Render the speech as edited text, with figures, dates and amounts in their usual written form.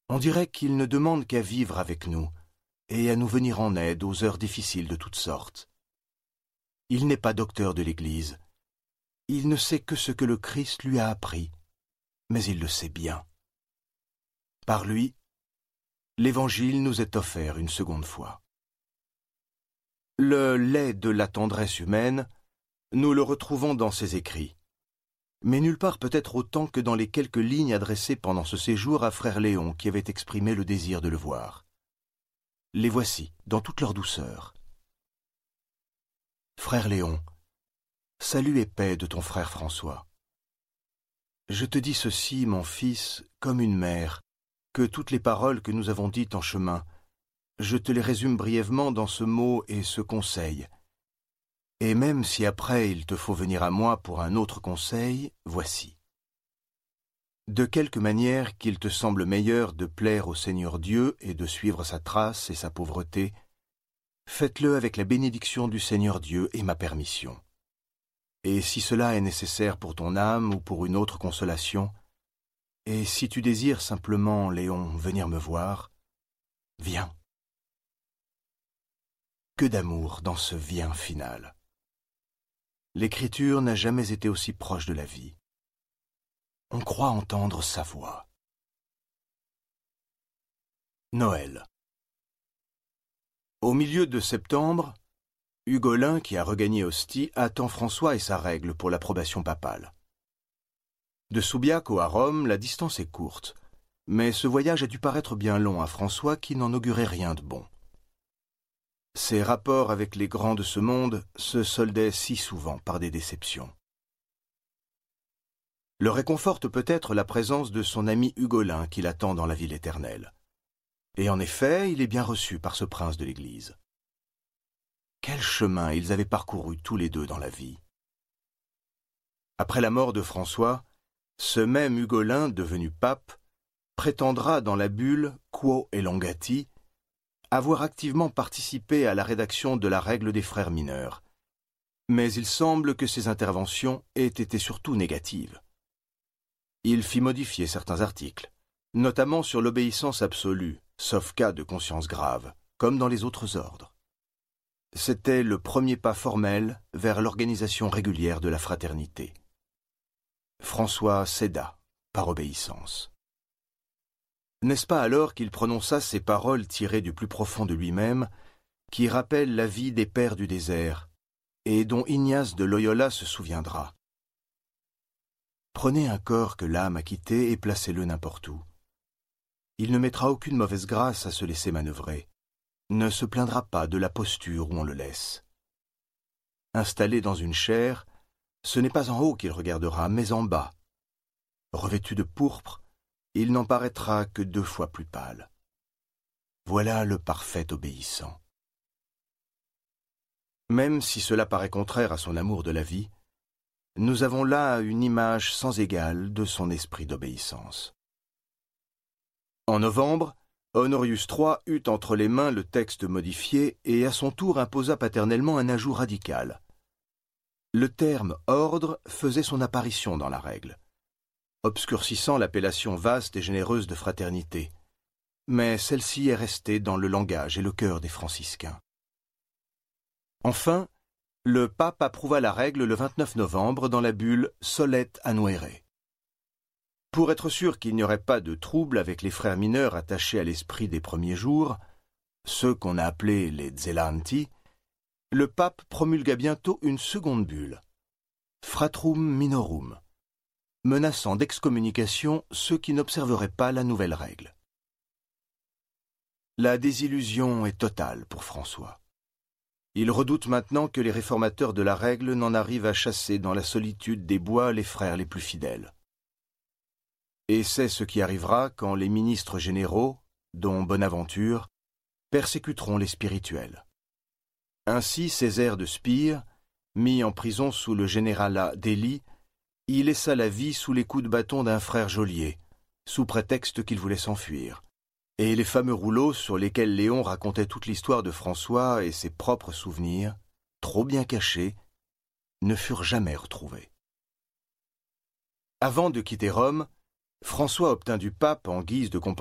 On dirait qu'il ne demande qu'à vivre avec nous et à nous venir en aide aux heures difficiles de toutes sortes. Il n'est pas docteur de l'Église. Il ne sait que ce que le Christ lui a appris, mais il le sait bien. Par lui, l'Évangile nous est offert une seconde fois. Le lait de la tendresse humaine, nous le retrouvons dans ses écrits, mais nulle part peut-être autant que dans les quelques lignes adressées pendant ce séjour à frère Léon qui avait exprimé le désir de le voir. Les voici, dans toute leur douceur. Frère Léon, salut et paix de ton frère François. Je te dis ceci, mon fils, comme une mère, que toutes les paroles que nous avons dites en chemin, je te les résume brièvement dans ce mot et ce conseil. Et même si après il te faut venir à moi pour un autre conseil, voici. De quelque manière qu'il te semble meilleur de plaire au Seigneur Dieu et de suivre sa trace et sa pauvreté, faites-le avec la bénédiction du Seigneur Dieu et ma permission. Et si cela est nécessaire pour ton âme ou pour une autre consolation, et si tu désires simplement, Léon, venir me voir, viens. Que d'amour dans ce viens final. L'Écriture n'a jamais été aussi proche de la vie. On croit entendre sa voix. Noël. Au milieu de septembre, Hugolin, qui a regagné Ostie, attend François et sa règle pour l'approbation papale. De Soubiac à Rome, la distance est courte, mais ce voyage a dû paraître bien long à François qui n'en augurait rien de bon. Ses rapports avec les grands de ce monde se soldaient si souvent par des déceptions. Le réconforte peut-être la présence de son ami Hugolin qui l'attend dans la ville éternelle. Et en effet, il est bien reçu par ce prince de l'Église. Quel chemin ils avaient parcouru tous les deux dans la vie. Après la mort de François, ce même Hugolin, devenu pape, prétendra dans la bulle Quo Elongati avoir activement participé à la rédaction de la règle des frères mineurs. Mais il semble que ses interventions aient été surtout négatives. Il fit modifier certains articles, notamment sur l'obéissance absolue, sauf cas de conscience grave, comme dans les autres ordres. C'était le premier pas formel vers l'organisation régulière de la fraternité. François céda, par obéissance. N'est-ce pas alors qu'il prononça ces paroles tirées du plus profond de lui-même, qui rappellent la vie des pères du désert, et dont Ignace de Loyola se souviendra. Prenez un corps que l'âme a quitté et placez-le n'importe où. Il ne mettra aucune mauvaise grâce à se laisser manœuvrer, ne se plaindra pas de la posture où on le laisse. Installé dans une chaire, ce n'est pas en haut qu'il regardera, mais en bas. Revêtu de pourpre, il n'en paraîtra que 2 fois plus pâle. Voilà le parfait obéissant. Même si cela paraît contraire à son amour de la vie, nous avons là une image sans égale de son esprit d'obéissance. En novembre, Honorius III eut entre les mains le texte modifié et à son tour imposa paternellement un ajout radical. Le terme « ordre » faisait son apparition dans la règle, obscurcissant l'appellation vaste et généreuse de fraternité, mais celle-ci est restée dans le langage et le cœur des franciscains. Enfin, le pape approuva la règle le 29 novembre dans la bulle Solet Annuere. Pour être sûr qu'il n'y aurait pas de trouble avec les frères mineurs attachés à l'esprit des premiers jours, ceux qu'on a appelés les Zelanti, le pape promulgua bientôt une seconde bulle, Fratrum Minorum, menaçant d'excommunication ceux qui n'observeraient pas la nouvelle règle. La désillusion est totale pour François. Il redoute maintenant que les réformateurs de la règle n'en arrivent à chasser dans la solitude des bois les frères les plus fidèles. Et c'est ce qui arrivera quand les ministres généraux, dont Bonaventure, persécuteront les spirituels. Ainsi, Césaire de Spire, mis en prison sous le généralat d'Élie, y laissa la vie sous les coups de bâton d'un frère geôlier, sous prétexte qu'il voulait s'enfuir. Et les fameux rouleaux sur lesquels Léon racontait toute l'histoire de François et ses propres souvenirs, trop bien cachés, ne furent jamais retrouvés. Avant de quitter Rome, François obtint du pape, en guise de compensation,